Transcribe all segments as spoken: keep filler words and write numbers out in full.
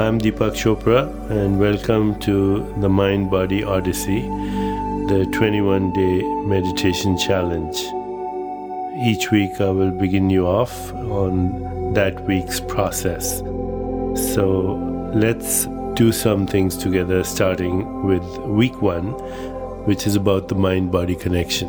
I'm Deepak Chopra, and welcome to the Mind Body Odyssey, the twenty-one day meditation challenge. Each week I will begin you off on that week's process. So let's do some things together, starting with week one, which is about the mind-body connection.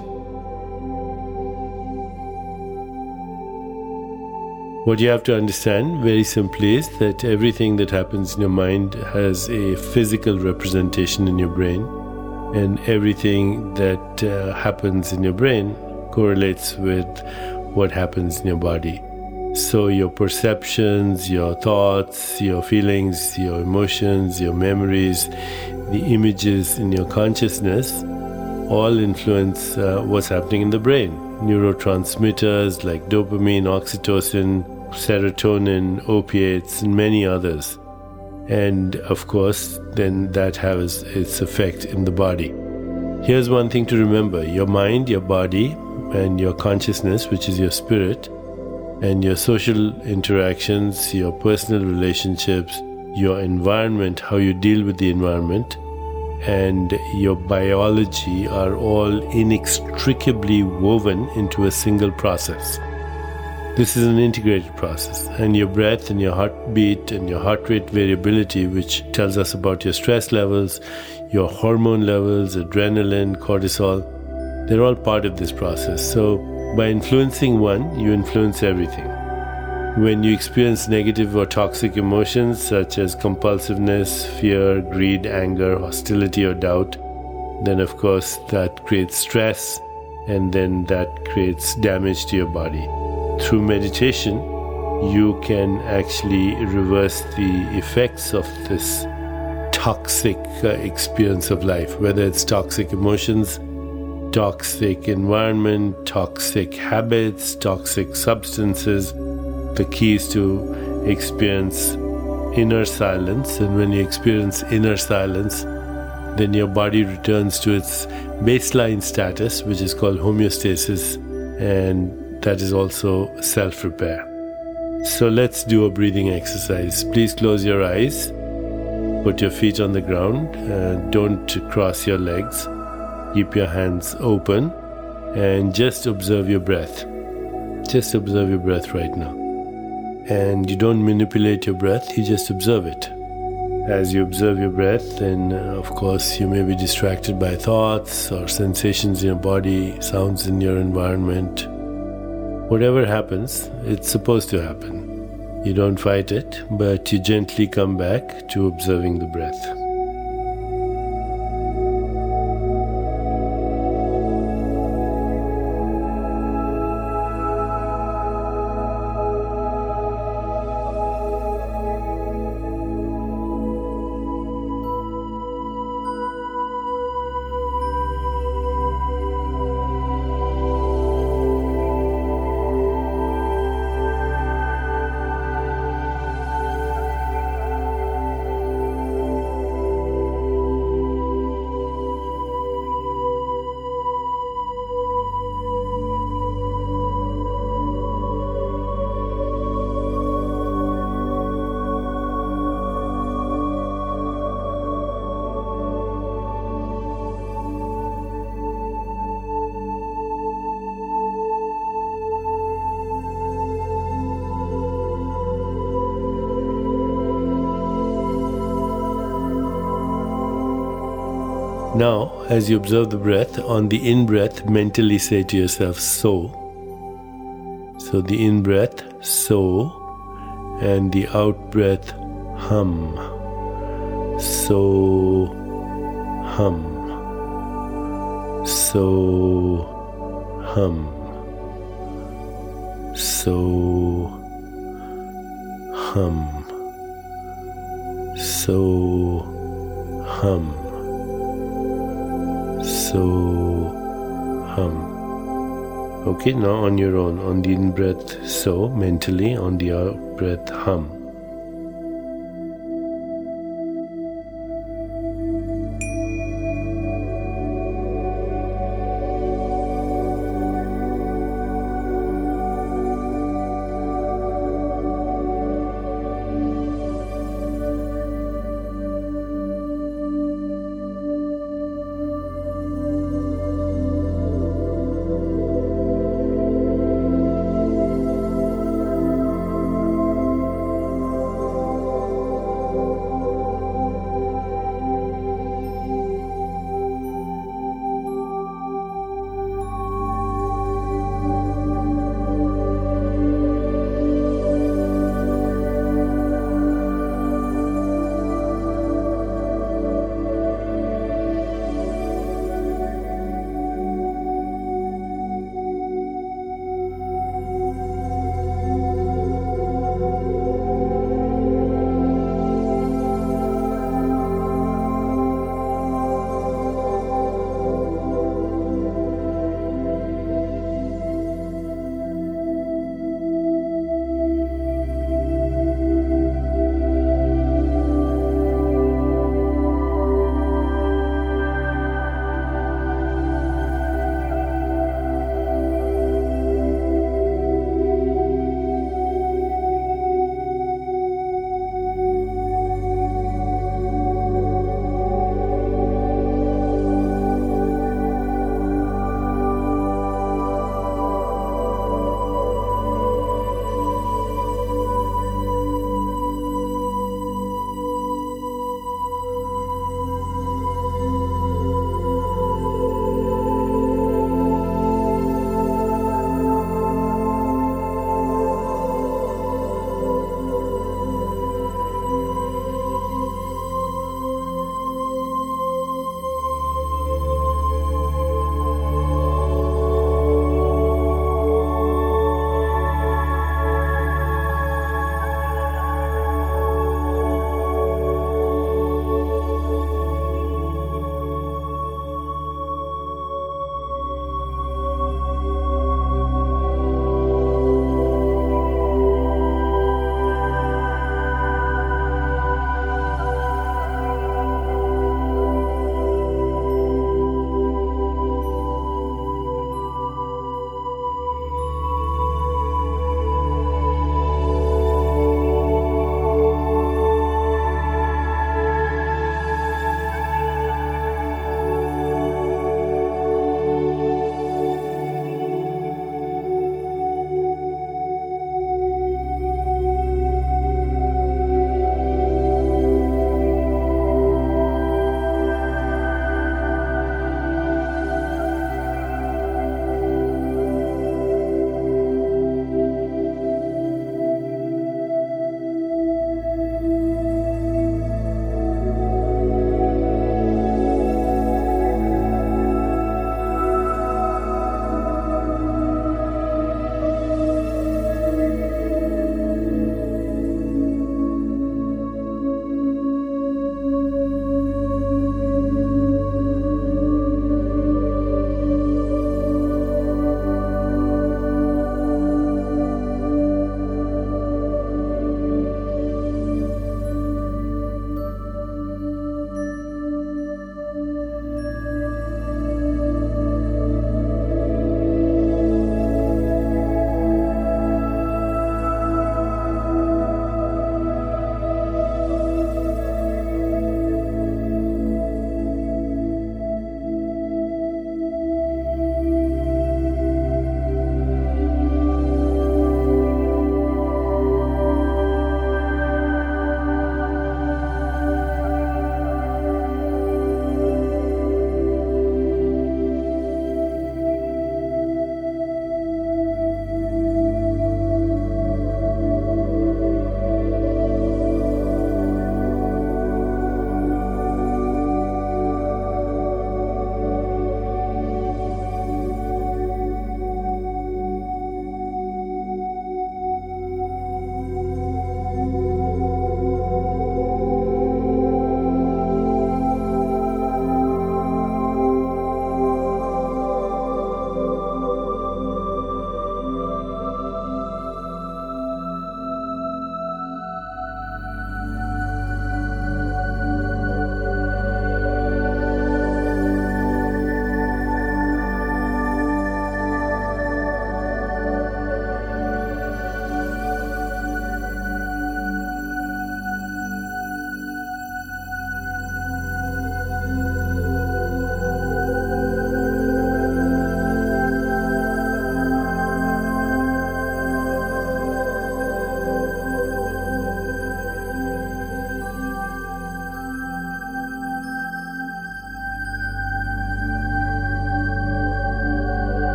What you have to understand, very simply, is that everything that happens in your mind has a physical representation in your brain, and everything that uh, happens in your brain correlates with what happens in your body. So your perceptions, your thoughts, your feelings, your emotions, your memories, the images in your consciousness all influence uh, what's happening in the brain. Neurotransmitters like dopamine, oxytocin, serotonin, opiates, and many others. And of course, then that has its effect in the body. Here's one thing to remember. Your mind, your body, and your consciousness, which is your spirit, and your social interactions, your personal relationships, your environment, how you deal with the environment, and your biology are all inextricably woven into a single process. This is an integrated process, and your breath and your heartbeat and your heart rate variability, which tells us about your stress levels, your hormone levels, adrenaline, cortisol, they're all part of this process. So by influencing one, you influence everything. When you experience negative or toxic emotions such as compulsiveness, fear, greed, anger, hostility, or doubt, then of course that creates stress, and then that creates damage to your body. Through meditation, you can actually reverse the effects of this toxic uh, experience of life, whether it's toxic emotions, toxic environment, toxic habits, toxic substances. The key is to experience inner silence, and when you experience inner silence, then your body returns to its baseline status, which is called homeostasis, and that is also self-repair. So let's do a breathing exercise. Please close your eyes, put your feet on the ground, uh, don't cross your legs, keep your hands open, and just observe your breath. Just observe your breath right now. And you don't manipulate your breath, you just observe it. As you observe your breath, then uh, of course you may be distracted by thoughts or sensations in your body, sounds in your environment. Whatever happens, it's supposed to happen. You don't fight it, but you gently come back to observing the breath. Now, as you observe the breath, on the in-breath, mentally say to yourself, so. So the in-breath, so, and the out-breath, hum. So, hum. So, hum. So, hum. So, hum. So, hum. Okay, now on your own, on the in-breath, so, mentally, on the out-breath, hum.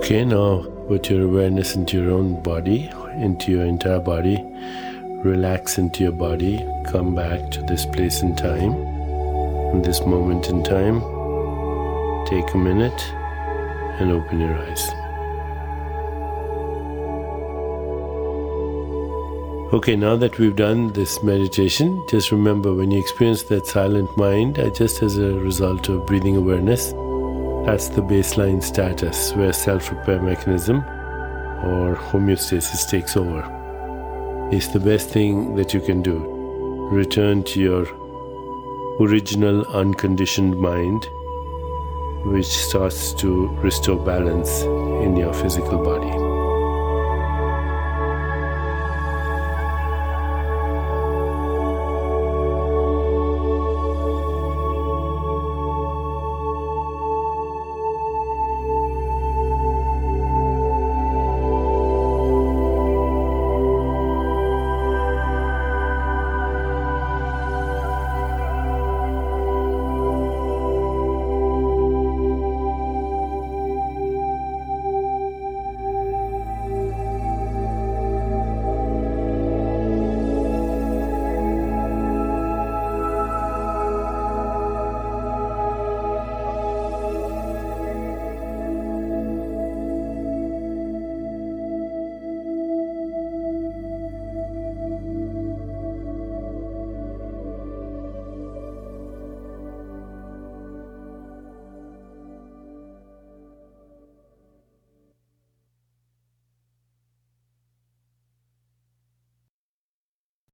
Okay, now put your awareness into your own body, into your entire body. Relax into your body. Come back to this place and time. In this moment in time, take a minute and open your eyes. Okay, now that we've done this meditation, just remember when you experience that silent mind, uh, just as a result of breathing awareness, that's the baseline status where self-repair mechanism or homeostasis takes over. It's the best thing that you can do. Return to your original unconditioned mind, which starts to restore balance in your physical body.